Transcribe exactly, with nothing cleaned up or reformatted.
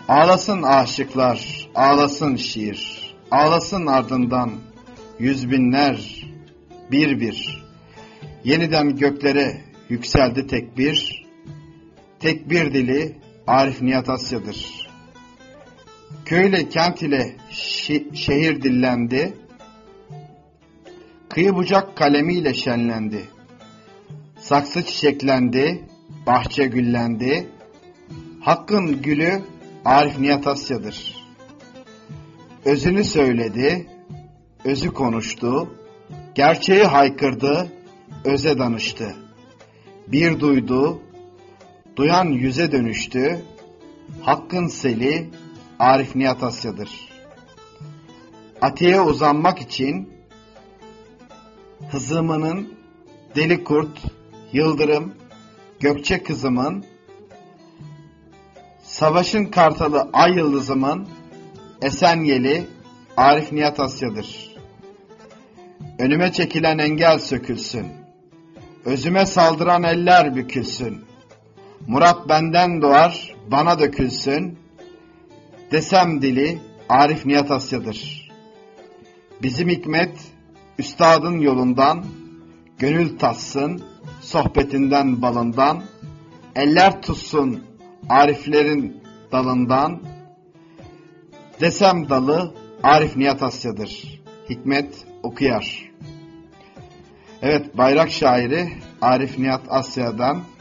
Ağlasın aşıklar, ağlasın şiir, ağlasın ardından yüz binler bir bir. Yeniden göklere yükseldi tekbir, tekbir dili Arif Nihat Asya'dır. Köyle kent ile şi- şehir dillendi, kıyı bucak kalemiyle şenlendi. Saksı çiçeklendi, bahçe güllendi, hakkın gülü Arif Nihat Asya'dır. Özünü söyledi, özü konuştu, gerçeği haykırdı, öze danıştı. Bir duydu, duyan yüze dönüştü, hakkın seli Arif Nihat Asya'dır. Atiye uzanmak için hızımının deli kurt, yıldırım, gökçe kızımın, savaşın kartalı ay yıldızımın, esen yeli Arif Nihat Asya'dır. Önüme çekilen engel sökülsün, özüme saldıran eller bükülsün, murat benden doğar, bana dökülsün, desem dili Arif Nihat Asya'dır. Bizim hikmet, üstadın yolundan, gönül tatsın, sohbetinden balından, eller tutsun Ariflerin dalından, desem dalı Arif Nihat Asya'dır. Hikmet Okuyar. Evet, bayrak şairi Arif Nihat Asya'dan